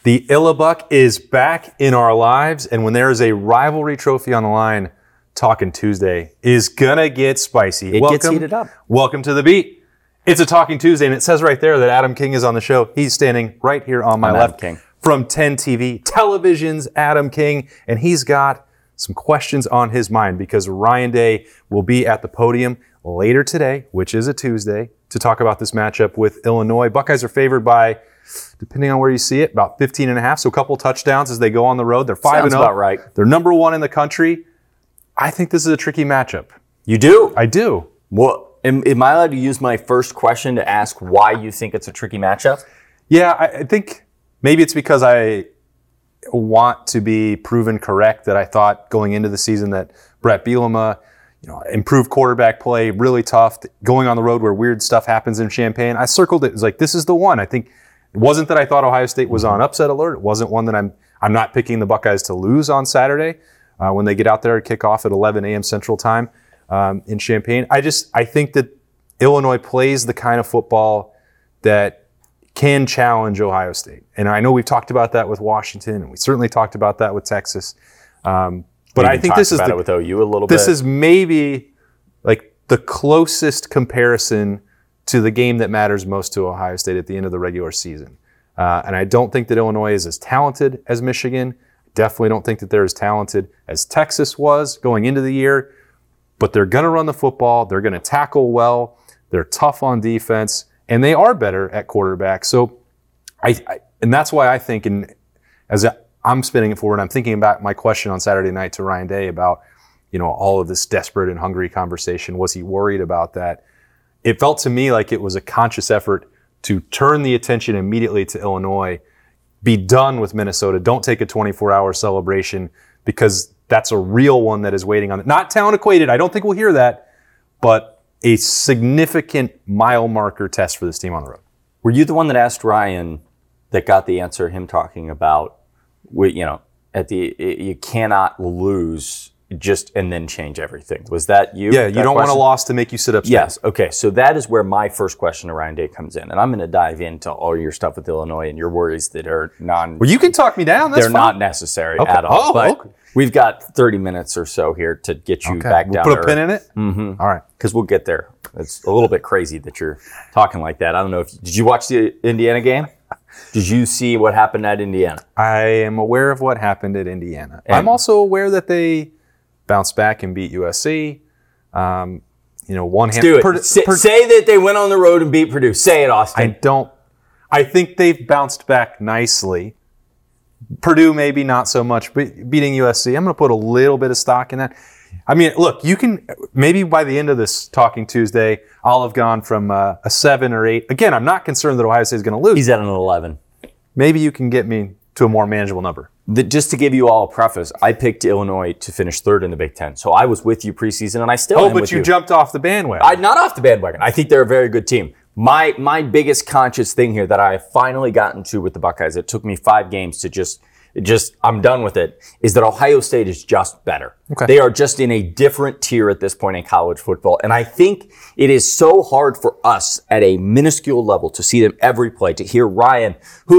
The Illabuck is back in our lives, and when there is a rivalry trophy on the line, Talking Tuesday is gonna get spicy. It gets heated up. Welcome to the beat. It's a Talking Tuesday, and it says right there that Adam King is on the show. He's standing right here on my left. King. From 10 TV, Television's Adam King, and he's got some questions on his mind because Ryan Day will be at the podium later today, which is a Tuesday, to talk about this matchup with Illinois. Buckeyes are favored by, depending on where you see it, about 15.5, so a couple touchdowns as they go on the road. They're 5-0. Sounds about right. They're number one in the country. I think this is a tricky matchup. You do? I do. Well, am I allowed to use my first question to ask why you think it's a tricky matchup? Yeah, I think maybe it's because I want to be proven correct that I thought going into the season that Brett Bielema, improved quarterback play, really tough, going on the road where weird stuff happens in Champaign. I circled it. It was like, this is the one. I think it wasn't that I thought Ohio State was on upset alert. It wasn't one that I'm not picking the Buckeyes to lose on Saturday when they get out there and kick off at 11 a.m. Central Time in Champaign. I think that Illinois plays the kind of football that can challenge Ohio State. And I know we've talked about that with Washington, and we certainly talked about that with Texas. But I think this is it with OU a little bit. This is maybe like the closest comparison to the game that matters most to Ohio State at the end of the regular season. And I don't think that Illinois is as talented as Michigan. Definitely don't think that they're as talented as Texas was going into the year. But they're going to run the football. They're going to tackle well. They're tough on defense. And they are better at quarterback. So, and that's why I think, as I'm spinning it forward, I'm thinking about my question on Saturday night to Ryan Day about, all of this desperate and hungry conversation. Was he worried about that? It felt to me like it was a conscious effort to turn the attention immediately to Illinois, be done with Minnesota, don't take a 24-hour celebration, because that's a real one that is waiting on it. Not talent equated, I don't think we'll hear that, but a significant mile marker test for this team on the road. Were you the one that asked Ryan that got the answer, him talking about, you cannot lose just and then change everything? Was that you? Yeah, you don't want a loss to make you sit up straight. Yes, okay. So that is where my first question to Ryan Day comes in. And I'm going to dive into all your stuff with Illinois and your worries that are Well, you can talk me down. That's they're fine. not necessary at all. But we've got 30 minutes or so here to get you back down. We'll put a pin in it? Mm-hmm. All right. Because we'll get there. It's a little bit crazy that you're talking like that. I don't know did you watch the Indiana game? Did you see what happened at Indiana? I am aware of what happened at Indiana. And I'm also aware that they bounced back and beat USC. One hand. Do it. Say that they went on the road and beat Purdue. Say it, Austin. I think they've bounced back nicely. Purdue maybe not so much, but beating USC, I'm going to put a little bit of stock in that. I mean, look, you can maybe by the end of this Talking Tuesday, I'll have gone from a 7 or 8. Again, I'm not concerned that Ohio State is going to lose. He's at an 11. Maybe you can get me to a more manageable number. Just to give you all a preface, I picked Illinois to finish third in the Big Ten. So I was with you preseason, and I still am with you. But you jumped off the bandwagon. I'm not off the bandwagon. I think they're a very good team. My biggest conscious thing here that I have finally gotten to with the Buckeyes, it took me 5 games to just I'm done with it, is that Ohio State is just better. Okay. They are just in a different tier at this point in college football. And I think it is so hard for us at a minuscule level to see them every play, to hear Ryan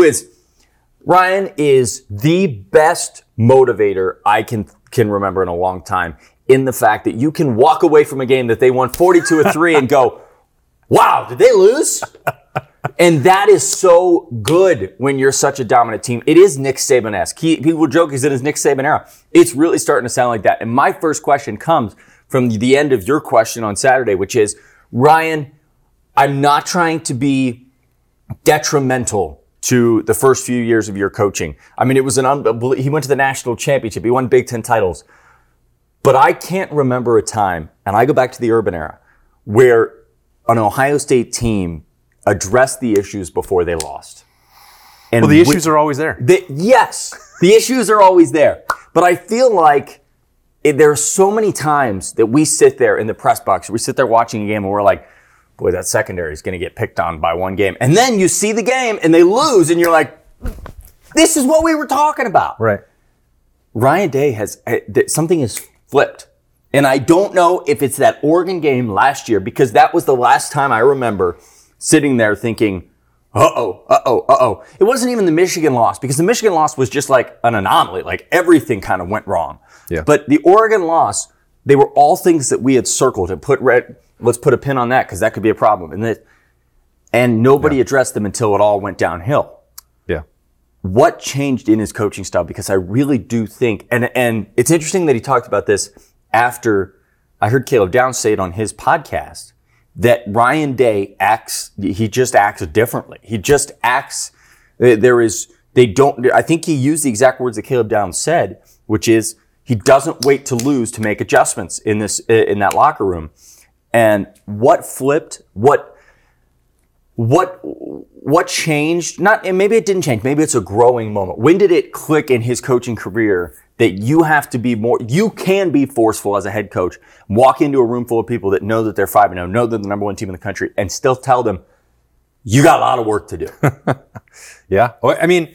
is the best motivator I can remember in a long time, in the fact that you can walk away from a game that they won 42-3 and go, wow, did they lose? And that is so good when you're such a dominant team. It is Nick Saban-esque. People joke he's in his Nick Saban era. It's really starting to sound like that. And my first question comes from the end of your question on Saturday, which is, Ryan, I'm not trying to be detrimental to the first few years of your coaching. I mean, it was he went to the national championship. He won Big Ten titles. But I can't remember a time, and I go back to the Urban era, where an Ohio State team addressed the issues before they lost. And the issues are always there. Yes, the issues are always there. But I feel like there are so many times that we sit there in the press box, we sit there watching a game and we're like, boy, that secondary is going to get picked on by one game. And then you see the game and they lose and you're like, this is what we were talking about. Right. Ryan Day something is flipped. And I don't know if it's that Oregon game last year, because that was the last time I remember sitting there thinking, It wasn't even the Michigan loss, because the Michigan loss was just like an anomaly. Like everything kind of went wrong. Yeah. But the Oregon loss, they were all things that we had circled and let's put a pin on that because that could be a problem. And nobody addressed them until it all went downhill. Yeah. What changed in his coaching style? Because I really do think, and it's interesting that he talked about this after I heard Caleb Downs say it on his podcast, that Ryan Day he just acts differently. He just acts, I think he used the exact words that Caleb Downs said, which is he doesn't wait to lose to make adjustments in that locker room. And what flipped, what changed? And maybe it didn't change. Maybe it's a growing moment. When did it click in his coaching career that you have to be more, you can be forceful as a head coach, walk into a room full of people that know that they're 5-0, know they're the number one team in the country, and still tell them, you got a lot of work to do. Yeah. I mean,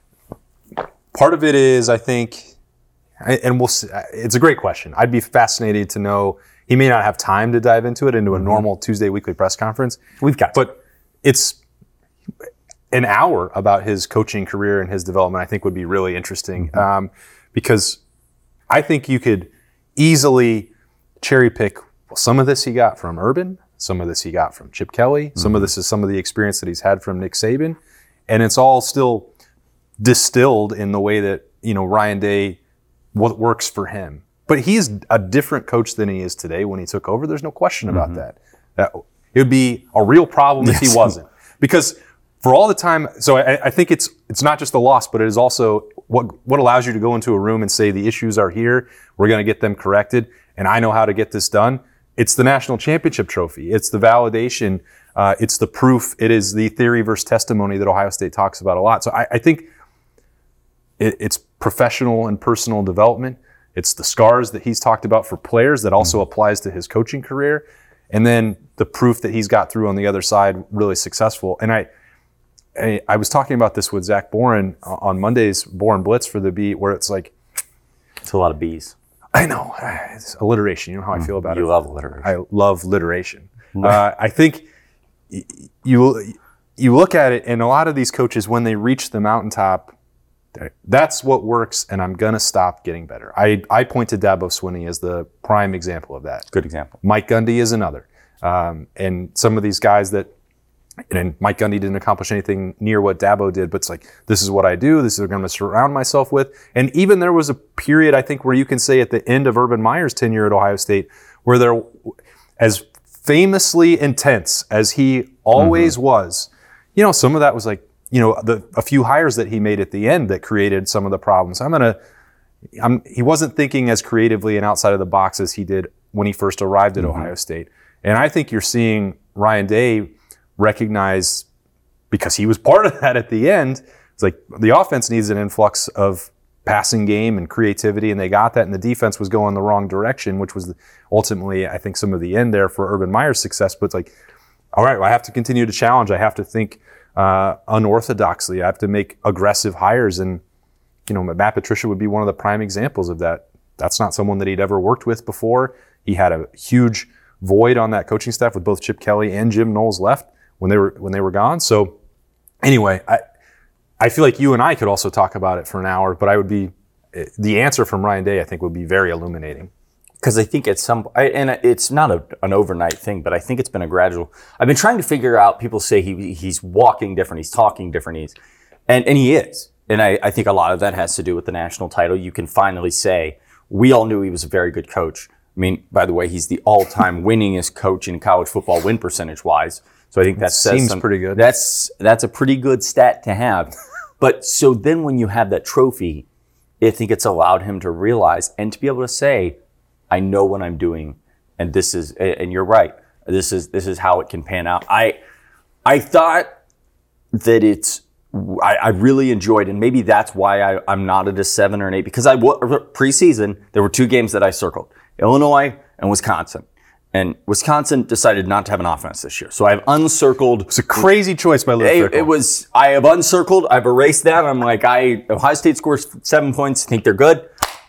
part of it is, I think, and we'll see, it's a great question. I'd be fascinated to know. He may not have time to dive into it into a normal Tuesday weekly press conference. But it's an hour about his coaching career and his development, I think would be really interesting. Because I think you could easily cherry pick some of this he got from Urban, some of this he got from Chip Kelly, some of this is some of the experience that he's had from Nick Saban, and it's all still distilled in the way that, Ryan Day, what works for him. But he's a different coach than he is today when he took over. There's no question about that. It would be a real problem if he wasn't. Because for all the time, so I think it's not just a loss, but it is also what allows you to go into a room and say the issues are here, we're going to get them corrected, and I know how to get this done. It's the national championship trophy. It's the validation. It's the proof. It is the theory versus testimony that Ohio State talks about a lot. So I think it's professional and personal development. It's the scars that he's talked about for players that also applies to his coaching career. And then the proof that he's got through on the other side, really successful. And I was talking about this with Zach Boren on Monday's Boren Blitz for the beat, where it's like, it's a lot of B's. I know. It's alliteration. You know how I feel about it. You love alliteration. I love alliteration. I think you look at it, and a lot of these coaches, when they reach the mountaintop, that's what works, and I'm going to stop getting better. I point to Dabo Swinney as the prime example of that. Good example. Mike Gundy is another. And some of these guys that, and Mike Gundy didn't accomplish anything near what Dabo did, but it's like, this is what I do. This is what I'm going to surround myself with. And even there was a period, I think, where you can say at the end of Urban Meyer's tenure at Ohio State, where there, as famously intense as he always was, some of that was like, a few hires that he made at the end that created some of the problems. He wasn't thinking as creatively and outside of the box as he did when he first arrived at Ohio State. And I think you're seeing Ryan Day recognize, because he was part of that at the end, it's like the offense needs an influx of passing game and creativity, and they got that, and the defense was going the wrong direction, which was ultimately, I think, some of the end there for Urban Meyer's success. But it's like, all right, well, I have to continue to challenge. I have to think unorthodoxly. I have to make aggressive hires, and Matt Patricia would be one of the prime examples of that. That's not someone that he'd ever worked with before. He had a huge void on that coaching staff with both Chip Kelly and Jim Knowles left when they were gone. So anyway, I feel like you and I could also talk about it for an hour, but the answer from Ryan Day, I think, would be very illuminating. Because I think and it's not an overnight thing, but I think it's been a gradual. I've been trying to figure out, people say he's walking different, he's talking different, and he is. And I think a lot of that has to do with the national title. You can finally say, we all knew he was a very good coach. I mean, by the way, he's the all-time winningest coach in college football win percentage-wise. So I think that seems pretty good. That's a pretty good stat to have. But so then when you have that trophy, I think it's allowed him to realize and to be able to say, I know what I'm doing, and this is, and you're right. This is how it can pan out. I thought that I really enjoyed, and maybe that's why I'm not at a 7 or an 8, because preseason, there were 2 games that I circled, Illinois and Wisconsin. And Wisconsin decided not to have an offense this year. So I've uncircled. It's a crazy choice by Luke Fickell. I have uncircled. I've erased that. I'm like, Ohio State scores 7 points. I think they're good.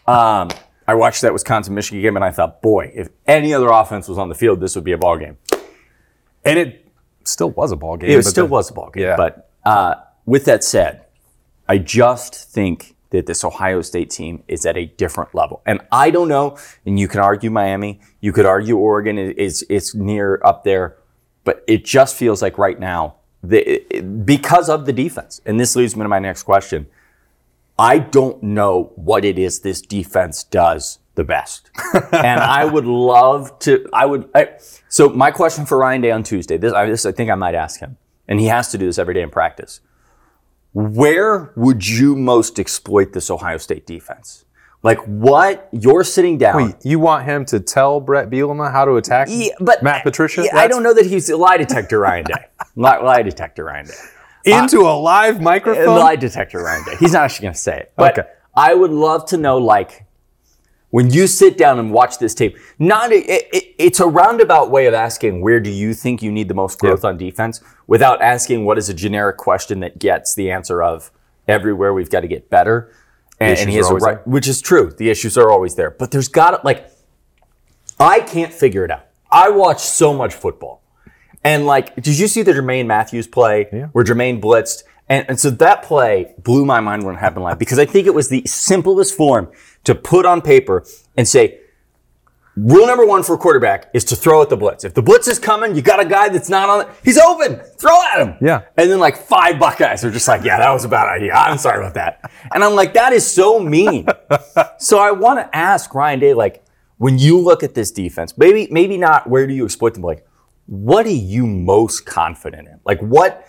I watched that Wisconsin-Michigan game, and I thought, boy, if any other offense was on the field, this would be a ball game. And still was a ball game. It still was a ball game. Yeah. But with that said, I just think that this Ohio State team is at a different level. And I don't know, and you can argue Miami, you could argue Oregon is near up there, but it just feels like right now, because of the defense, and this leads me to my next question, I don't know what it is this defense does the best. And I would love to, so my question for Ryan Day on Tuesday, this I think I might ask him, and he has to do this every day in practice. Where would you most exploit this Ohio State defense? Like what you're sitting down. Wait, you want him to tell Brett Bielema how to attack Matt Patricia? I don't know that he's a lie detector Ryan Day. Lie detector Ryan Day. Into a live microphone? Lie detector Ryan Day. He's not actually going to say it. But okay. I would love to know, like, when you sit down and watch this tape, it's a roundabout way of asking where do you think you need the most growth on defense without asking what is a generic question that gets the answer of everywhere we've got to get better. And he has which is true. The issues are always there. But there's got to, like, I can't figure it out. I watch so much football. And, like, did you see the Jermaine Matthews play where Jermaine blitzed? And so that play blew my mind when it happened live because I think it was the simplest form to put on paper and say, rule number one for a quarterback is to throw at the blitz. If the blitz is coming, you got a guy that's not on it. He's open. Throw at him. Yeah. And then like 5 Buckeyes are just like, yeah, that was a bad idea. I'm sorry about that. And I'm like, that is so mean. So I want to ask Ryan Day, like, when you look at this defense, maybe not where do you exploit them, like, what are you most confident in? Like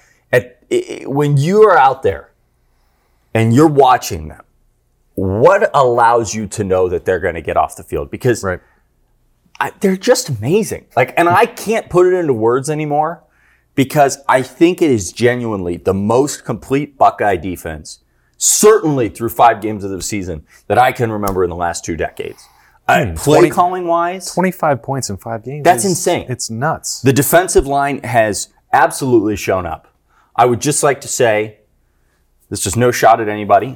when you are out there and you're watching them, what allows you to know that they're going to get off the field? Because they're just amazing. Like, and I can't put it into words anymore because I think it is genuinely the most complete Buckeye defense, certainly through 5 games of the season, that I can remember in the last 2 decades. Play calling wise, 25 points in 5 games. That's insane. It's nuts. The defensive line has absolutely shown up. I would just like to say, this is no shot at anybody.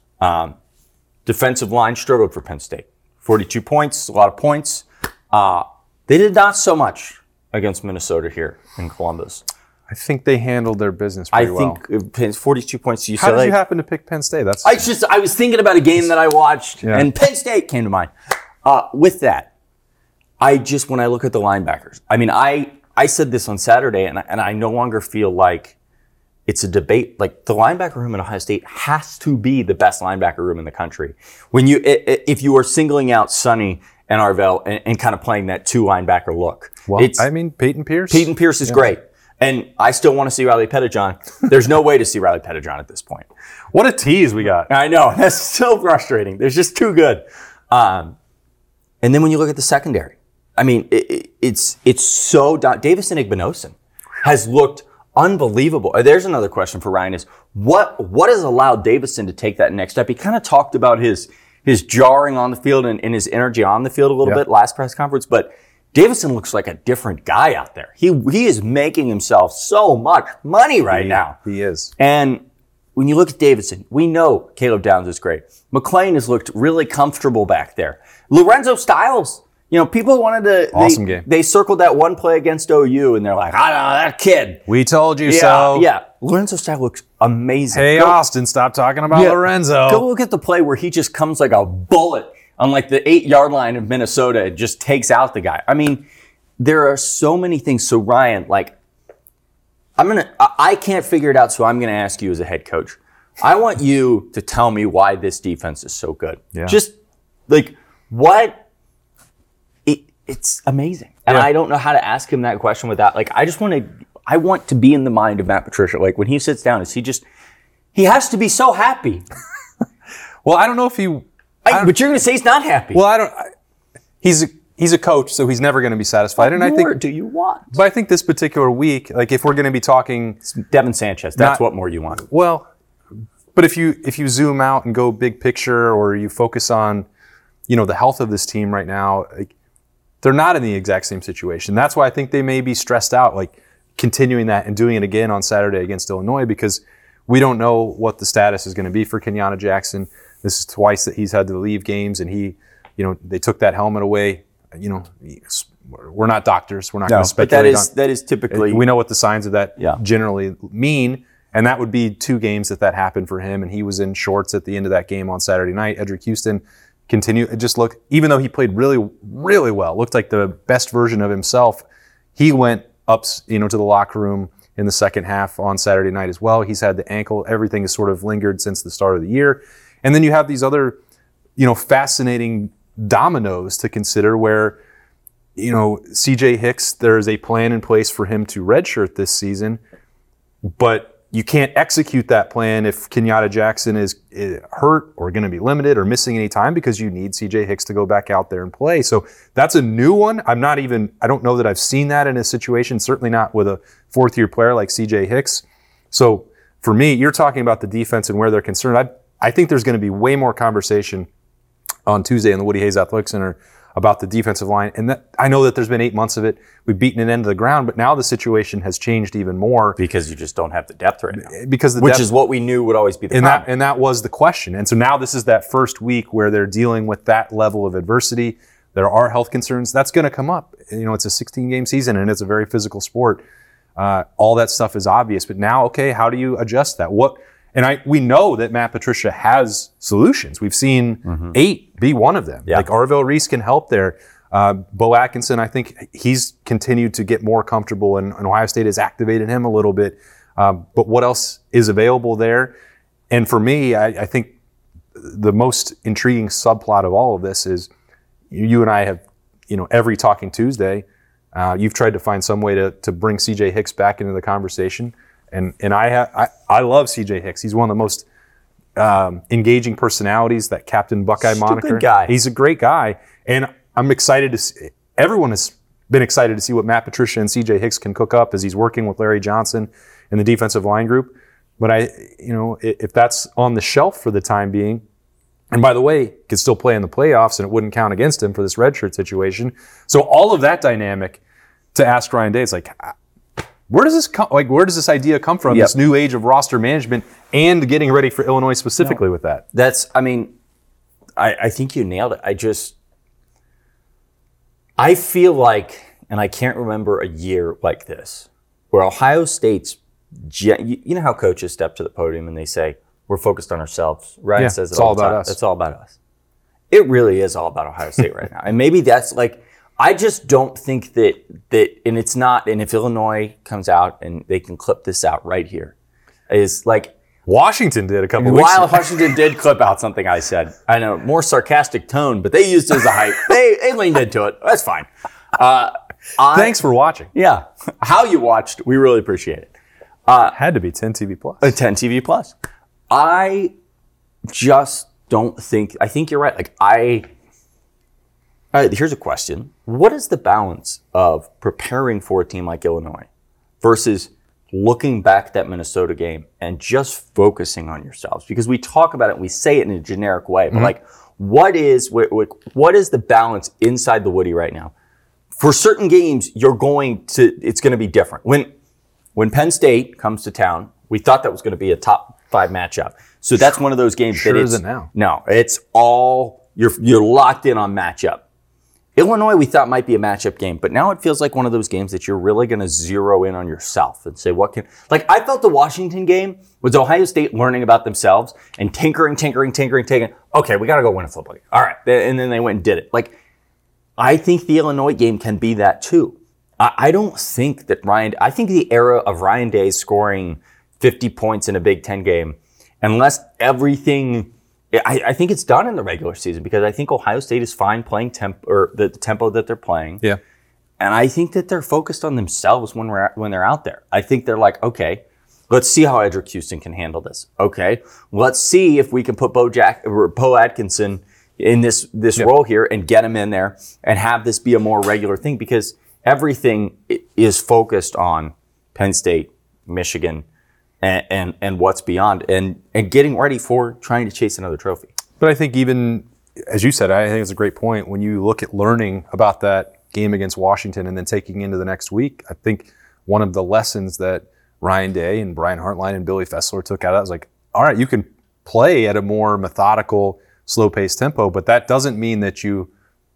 Defensive line struggled for Penn State. 42 points, a lot of points. They did not so much against Minnesota here in Columbus. I think they handled their business pretty well. I think 42 points to UCLA. How did you happen to pick Penn State? I was thinking about a game that I watched, and Penn State came to mind. With that, when I look at the linebackers, I mean, I said this on Saturday, and I no longer feel like it's a debate. Like, the linebacker room at Ohio State has to be the best linebacker room in the country. If you are singling out Sonny and Arvell and kind of playing that 2 linebacker look. Well, I mean, Peyton Pierce is great. And I still want to see Riley Pettijohn. There's no way to see Riley Pettijohn at this point. What a tease we got. I know. That's so frustrating. They're just too good. And then when you look at the secondary, I mean, it's so... Davison Igbinosun has looked unbelievable. There's another question for Ryan is, what has allowed Davison to take that next step? He kind of talked about his jarring on the field and his energy on the field a little bit last press conference, but Davison looks like a different guy out there. He is making himself so much money right now. He is. And when you look at Davison, we know Caleb Downs is great. McClain has looked really comfortable back there. Lorenzo Styles, people wanted to... Awesome game. They circled that one play against OU, and they're like, I don't know, that kid. We told you so. Yeah. Lorenzo Styles looks amazing. Hey, Austin, stop talking about Lorenzo. Go look at the play where he just comes like a bullet on like the 8-yard line of Minnesota and just takes out the guy. I mean, there are so many things. So, Ryan, like, I can't figure it out, so I'm going to ask you as a head coach. I want you to tell me why this defense is so good. Yeah. Just, like, what... It's amazing. And I don't know how to ask him that question without, like, I want to be in the mind of Matt Patricia. Like, when he sits down, he has to be so happy. Well, I don't know if but you're going to say he's not happy. Well, he's a coach, so he's never going to be satisfied. What more do you want? But I think this particular week, like, if we're going to be talking... It's Devin Sanchez, that's what more you want. Well, but if you zoom out and go big picture, or you focus on, the health of this team right now, like, they're not in the exact same situation. That's why I think they may be stressed out, like continuing that and doing it again on Saturday against Illinois, because we don't know what the status is going to be for Kenyatta Jackson. This is twice that he's had to leave games, and they took that helmet away, we're not doctors. We're not No, going to but speculate. that is typically. We know what the signs of that Yeah. generally mean. And that would be 2 games that happened for him. And he was in shorts at the end of that game on Saturday night. Edric Houston it just looked, even though he played really, really well, looked like the best version of himself, he went up, to the locker room in the second half on Saturday night as well. He's had the ankle. Everything has sort of lingered since the start of the year. And then you have these other, fascinating dominoes to consider where, CJ Hicks, there's a plan in place for him to redshirt this season, but you can't execute that plan if Kenyatta Jackson is hurt or going to be limited or missing any time because you need CJ Hicks to go back out there and play. So that's a new one. I don't know that I've seen that in a situation, certainly not with a 4th-year player like CJ Hicks. So for me, you're talking about the defense and where they're concerned. I think there's going to be way more conversation on Tuesday in the Woody Hayes Athletic Center about the defensive line. And I know that there's been 8 months of it. We've beaten it into the ground, but now the situation has changed even more. Because you just don't have the depth right now. Which is what we knew would always be the problem. And that was the question. And so now this is that first week where they're dealing with that level of adversity. There are health concerns. That's going to come up. It's a 16-game season and it's a very physical sport. All that stuff is obvious. But now, okay, how do you adjust that? We know that Matt Patricia has solutions. We've seen 8 be one of them. Yeah. Like Arvell Reese can help there. Bo Atkinson, I think he's continued to get more comfortable, and Ohio State has activated him a little bit. But what else is available there? And for me, I think the most intriguing subplot of all of this is you and I have, every Talking Tuesday, you've tried to find some way to bring CJ Hicks back into the conversation. And I love CJ Hicks. He's one of the most engaging personalities, that Captain Buckeye moniker. Good guy. He's a great guy. And I'm excited to see, everyone has been excited to see what Matt Patricia and CJ Hicks can cook up as he's working with Larry Johnson and the defensive line group. But if that's on the shelf for the time being, and by the way, could still play in the playoffs and it wouldn't count against him for this redshirt situation. So all of that dynamic, to ask Ryan Day, it's like, where does this come? Like, where does this idea come from? Yep. This new age of roster management and getting ready for Illinois specifically with that. I think you nailed it. I feel like, and I can't remember a year like this, where Ohio State's, you know how coaches step to the podium and they say, we're focused on ourselves. Ryan says it's all the about time. us. It's all about us. It really is all about Ohio State right now. And maybe that's like, I just don't think that, and it's not, and if Illinois comes out and they can clip this out right here, is like, Washington did a couple weeks while ago. Washington did clip out something I said, I know, more sarcastic tone, but they used it as a hype. They leaned into it. That's fine. Thanks for watching. Yeah. How you watched, we really appreciate it. Had to be 10 TV Plus. 10 TV Plus. I just don't think, I think you're right. Here's a question. What is the balance of preparing for a team like Illinois versus looking back at that Minnesota game and just focusing on yourselves? Because we talk about it and we say it in a generic way, but what is the balance inside the Woody right now? For certain games, it's going to be different. When Penn State comes to town, we thought that was going to be a top 5 matchup. So that's one of those games sure that it's isn't now. No, it's all you're locked in on matchup. Illinois, we thought might be a matchup game, but now it feels like one of those games that you're really going to zero in on yourself and say, I felt the Washington game was Ohio State learning about themselves and tinkering. Okay, we got to go win a football game. All right. And then they went and did it. I think the Illinois game can be that too. I don't think that I think the era of Ryan Day scoring 50 points in a Big Ten game, unless everything, I think it's done in the regular season because I think Ohio State is fine playing the tempo that they're playing. Yeah. And I think that they're focused on themselves when they're out there. I think they're like, okay, let's see how Edric Houston can handle this. Okay, let's see if we can put Bo Atkinson in this role here and get him in there and have this be a more regular thing because everything is focused on Penn State, Michigan, and what's beyond, and getting ready for trying to chase another trophy. But I think even, as you said, I think it's a great point. When you look at learning about that game against Washington and then taking into the next week, I think one of the lessons that Ryan Day and Brian Hartline and Billy Fessler took out of that was like, all right, you can play at a more methodical, slow-paced tempo, but that doesn't mean that you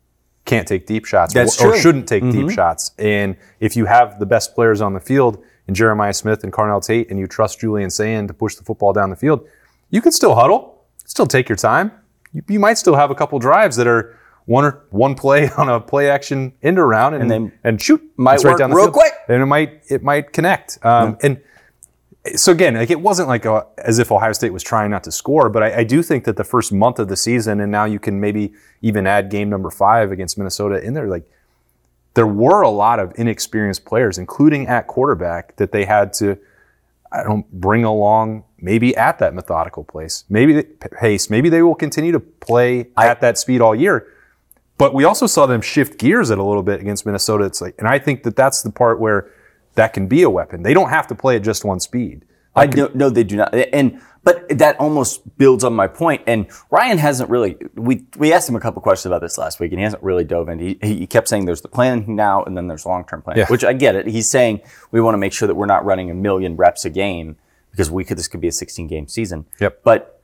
can't take deep shots That's or true. shouldn't take deep shots. And if you have the best players on the field in Jeremiah Smith and Carnell Tate, and you trust Julian Sand to push the football down the field, you can still huddle, still take your time. You might still have a couple drives that are one play on a play action end around and shoot. Might It's work down the real field. quick. And it might connect. And so again, like it wasn't like as if Ohio State was trying not to score, but I do think that the first month of the season, and now you can maybe even add game number 5 against Minnesota in there, like there were a lot of inexperienced players, including at quarterback, that they had to bring along maybe at that methodical pace. Maybe they will continue to play at that speed all year. But we also saw them shift gears at a little bit against Minnesota. It's like, and I think that that's the part where that can be a weapon. They don't have to play at just one speed. No, they do not. But that almost builds on my point. And Ryan hasn't really, we asked him a couple questions about this last week, and he hasn't really dove in. He kept saying there's the plan now, and then there's long-term plan, which I get it. He's saying we want to make sure that we're not running 1 million reps a game because this could be a 16-game season. Yep. But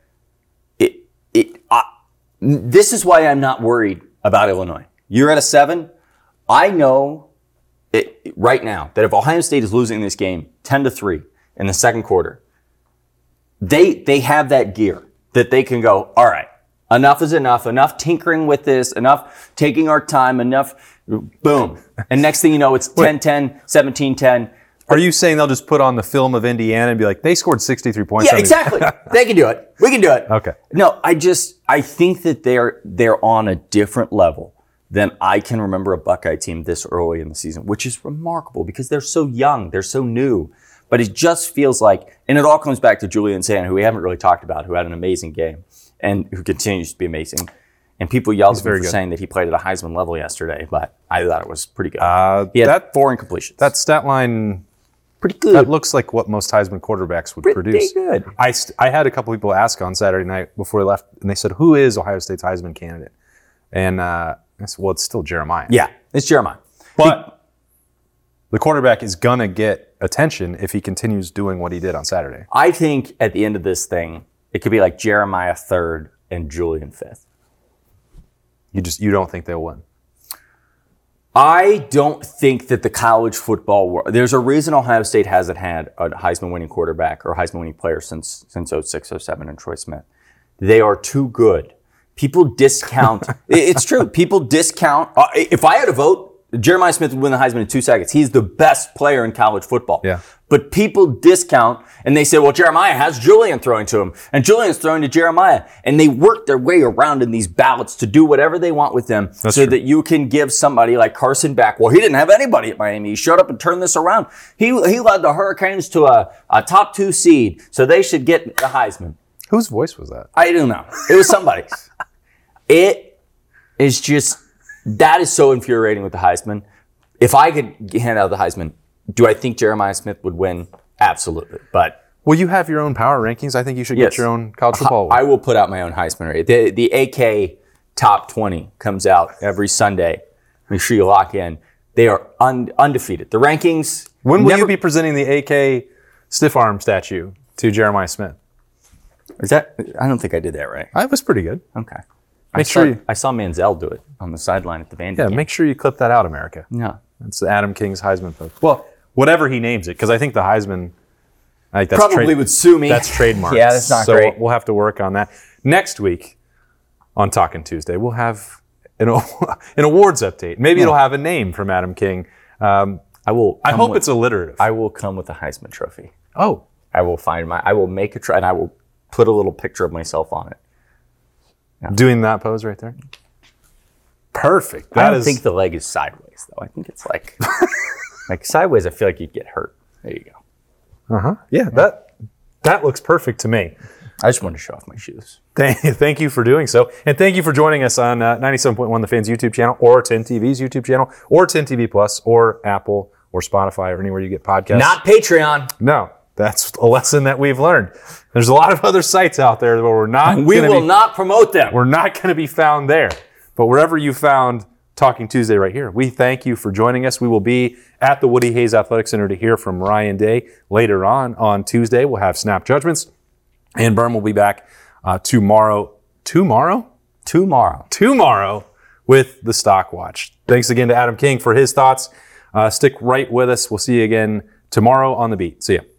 this is why I'm not worried about Illinois. You're at a 7. I know right now that if Ohio State is losing this game 10-3 in the second quarter, they have that gear that they can go, all right, enough is enough tinkering with this, enough taking our time, enough, boom. And next thing you know, it's 10-10, 17-10. Are you saying they'll just put on the film of Indiana and be like, they scored 63 points? Yeah, exactly. They can do it. We can do it. Okay. No, I think that they're on a different level than I can remember a Buckeye team this early in the season, which is remarkable because they're so young, they're so new. But it just feels like, and it all comes back to Julian Sand, who we haven't really talked about, who had an amazing game and who continues to be amazing. And people yelled at me for saying that he played at a Heisman level yesterday, but I thought it was pretty good. He had 4 incompletions. That stat line, pretty good. that looks like what most Heisman quarterbacks would produce. Pretty good. I had a couple people ask on Saturday night before they left, and they said, who is Ohio State's Heisman candidate? And I said, well, it's still Jeremiah. Yeah, it's Jeremiah. But the quarterback is going to get attention if he continues doing what he did on Saturday. I think at the end of this thing, it could be like Jeremiah 3rd and Julian 5th. You don't think they'll win? I don't think that the college football world, there's a reason Ohio State hasn't had a Heisman winning quarterback or Heisman winning player since 06, 07 and Troy Smith. They are too good. People discount. It's true. People discount. If I had a vote, Jeremiah Smith would win the Heisman in 2 seconds. He's the best player in college football. Yeah. But people discount, and they say, well, Jeremiah has Julian throwing to him, and Julian's throwing to Jeremiah. And they work their way around in these ballots to do whatever they want with them that you can give somebody like Carson back. Well, he didn't have anybody at Miami. He showed up and turned this around. He led the Hurricanes to a top 2 seed, so they should get the Heisman. Whose voice was that? I don't know. It was somebody's. It is just, that is so infuriating with the Heisman. If I could hand out the Heisman, do I think Jeremiah Smith would win? Absolutely. But well, you have your own power rankings. I think you should get your own college football. I will put out my own Heisman rate. The AK top 20 comes out every Sunday. Make sure you lock in. They are undefeated. The rankings. When will you be presenting the AK stiff arm statue to Jeremiah Smith? Is that? I don't think I did that right. That was pretty good. Okay. I saw Manziel do it on the sideline at the Vandy game. Make sure you clip that out, America. Yeah. That's Adam King's Heisman post. Well, whatever he names it, because I think the Heisman that's probably would sue me. That's trademarked. Yeah, that's not great. So we'll have to work on that. Next week on Talking Tuesday, we'll have an awards update. Maybe it'll have a name from Adam King. I hope it's alliterative. I will come with a Heisman trophy. Oh. I will make a and I will put a little picture of myself on it. Yeah. Doing that pose right there? Perfect. I don't think the leg is sideways, though. I think it's like sideways. I feel like you'd get hurt. There you go. Uh-huh. Yeah, that looks perfect to me. I just wanted to show off my shoes. Thank you for doing so. And thank you for joining us on 97.1 The Fan's YouTube channel or 10 TV's YouTube channel or 10 TV Plus or Apple or Spotify or anywhere you get podcasts. Not Patreon. No. That's a lesson that we've learned. There's a lot of other sites out there where we're not. We will not promote them. We're not going to be found there. But wherever you found Talking Tuesday right here, we thank you for joining us. We will be at the Woody Hayes Athletic Center to hear from Ryan Day later on Tuesday. We'll have Snap Judgments. And Berm will be back tomorrow. Tomorrow with the Stock Watch. Thanks again to Adam King for his thoughts. Stick right with us. We'll see you again tomorrow on The Beat. See ya.